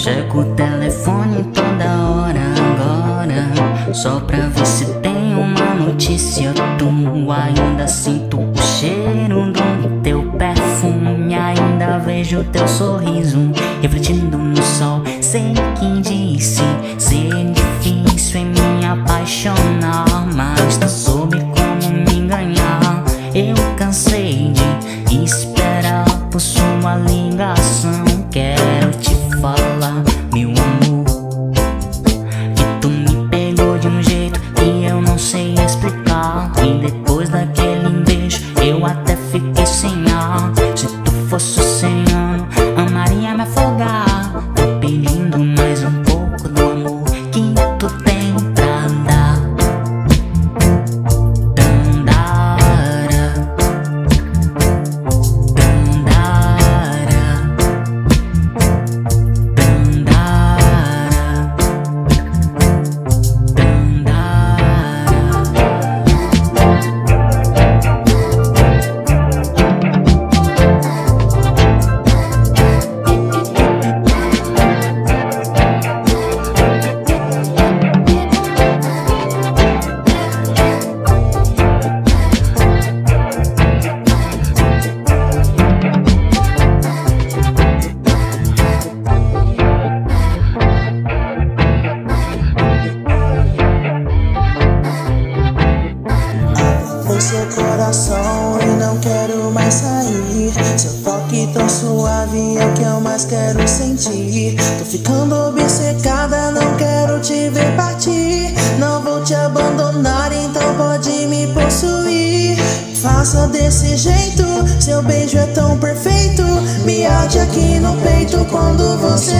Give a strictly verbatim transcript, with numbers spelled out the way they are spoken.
Checo o telefone toda hora agora, só pra ver se tem uma notícia tua. Ainda sinto o cheiro do teu perfume, ainda vejo teu sorriso refletindo no sol. Sei que disse ser difícil em me apaixonar, mas tu soube como me enganar. Eu cansei de esperar por sua ligação. Quero te falar, meu amor, que tu me pegou de um jeito que eu não sei explicar. E depois daquele beijo eu até fiquei sem ar. Se tu fosse oceano, amaria me afogar. Tô pedindo mais um pouco do amor que tu tem pra dar. Dandara, dandara, dandara, Foi seu coração e não quero mais sair. Seu toque tão suave é o que eu mais quero sentir. Tô ficando obcecada, não quero te ver partir. Não vou te abandonar, então pode me possuir. Faça desse jeito, seu beijo é tão perfeito. Me arde aqui no peito quando você